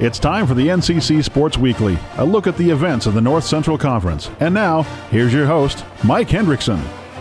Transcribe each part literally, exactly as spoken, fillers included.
It's time for the N C C Sports Weekly, a look at the events of the North Central Conference. And now, here's your host, Mike Hendrickson.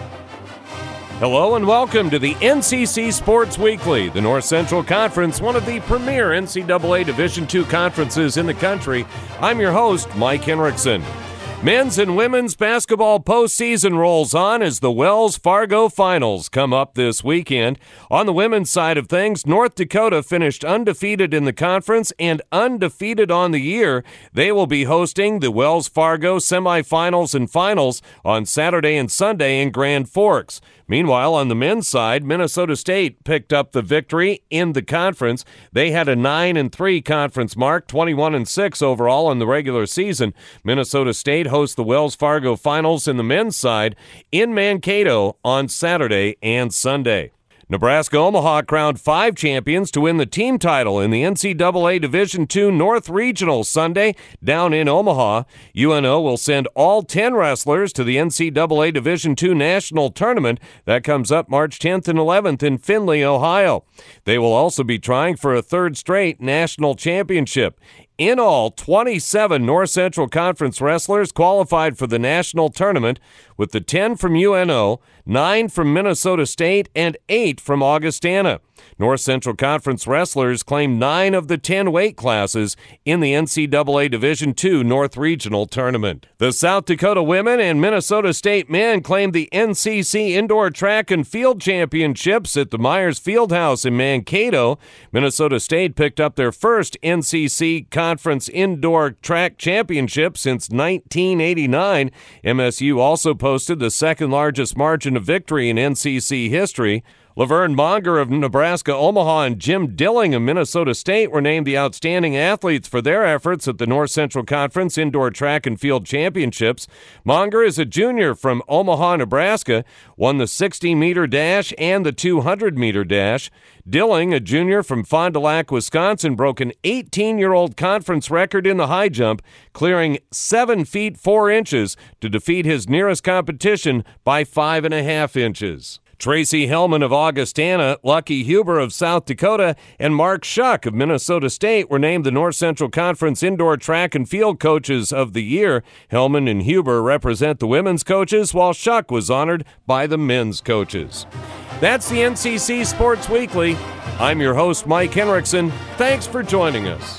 Hello and welcome to the N C C Sports Weekly. The North Central Conference, one of the premier N C double A Division two conferences in the country. I'm your host, Mike Hendrickson. Men's and women's basketball postseason rolls on as the Wells Fargo Finals come up this weekend. On the women's side of things, North Dakota finished undefeated in the conference and undefeated on the year. They will be hosting the Wells Fargo semifinals and finals on Saturday and Sunday in Grand Forks. Meanwhile, on the men's side, Minnesota State picked up the victory in the conference. They had a nine and three conference mark, twenty-one and six overall in the regular season. Minnesota State hosts the Wells Fargo Finals in the men's side in Mankato on Saturday and Sunday. Nebraska-Omaha crowned five champions to win the team title in the N C double A Division two North Regional Sunday down in Omaha. U N O will send all ten wrestlers to the N C double A Division two National Tournament. That comes up March tenth and eleventh in Findlay, Ohio. They will also be trying for a third straight national championship. In all, twenty-seven North Central Conference wrestlers qualified for the national tournament, with the ten from U N O, nine from Minnesota State, and eight from Augustana. North Central Conference wrestlers claimed nine of the ten weight classes in the N C double A Division two North Regional Tournament. The South Dakota women and Minnesota State men claimed the N C C Indoor Track and Field Championships at the Myers Fieldhouse in Mankato. Minnesota State picked up their first N C C Conference Indoor Track Championship since nineteen eighty-nine. M S U also posted the second largest margin of victory in N C C history. Laverne Monger of Nebraska-Omaha and Jim Dilling of Minnesota State were named the outstanding athletes for their efforts at the North Central Conference Indoor Track and Field Championships. Monger is a junior from Omaha, Nebraska, won the sixty-meter dash and the two hundred meter dash. Dilling, a junior from Fond du Lac, Wisconsin, broke an eighteen-year-old conference record in the high jump, clearing seven feet four inches to defeat his nearest competition by five and a half inches. Tracy Hellman of Augustana, Lucky Huber of South Dakota, and Mark Schuck of Minnesota State were named the North Central Conference Indoor Track and Field Coaches of the Year. Hellman and Huber represent the women's coaches, while Schuck was honored by the men's coaches. That's the N C C Sports Weekly. I'm your host, Mike Hendrickson. Thanks for joining us.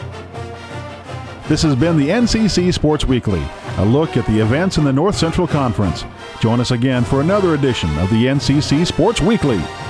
This has been the N C C Sports Weekly, a look at the events in the North Central Conference. Join us again for another edition of the N C C Sports Weekly.